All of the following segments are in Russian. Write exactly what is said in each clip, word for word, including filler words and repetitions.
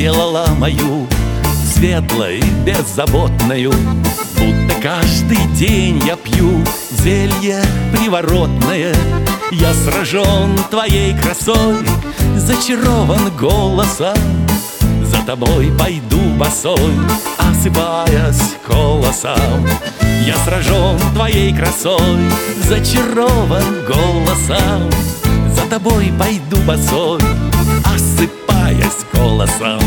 сделала мою светлой, беззаботною. Будто каждый день я пью зелье приворотное. Я сражен твоей красой, зачарован голосом. За тобой пойду босой, осыпаясь колосом. Я сражен твоей красой, зачарован голосом. За тобой пойду босой, осыпаясь колосом.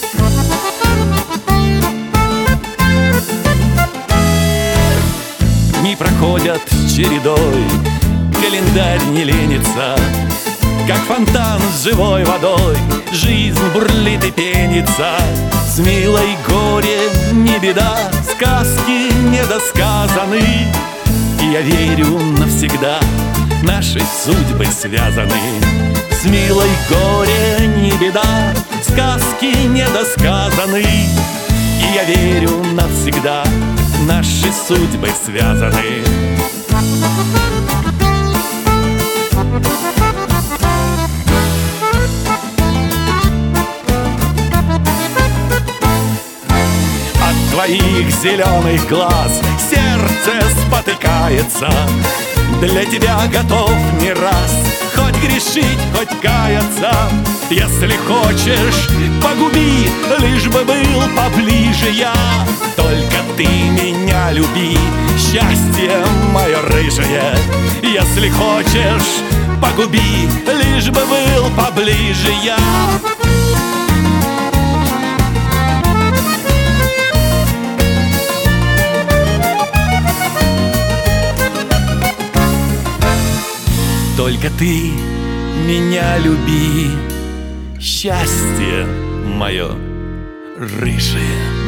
Дни проходят чередой, календарь не ленится. Как фонтан с живой водой жизнь бурлит и пенится. С милой горе не беда, сказки недосказаны. И я верю навсегда, наши судьбы связаны. С милой горе не беда, сказки недосказаны. И я верю навсегда, наши судьбы связаны. От твоих зеленых глаз сердце спотыкается. Для тебя готов не раз хоть грешить, хоть каяться. Если хочешь, погуби, лишь бы был поближе я. Только ты меня люби, счастье мое рыжее. Если хочешь, погуби, лишь бы был поближе я. Только ты меня люби, счастье мое рыжее.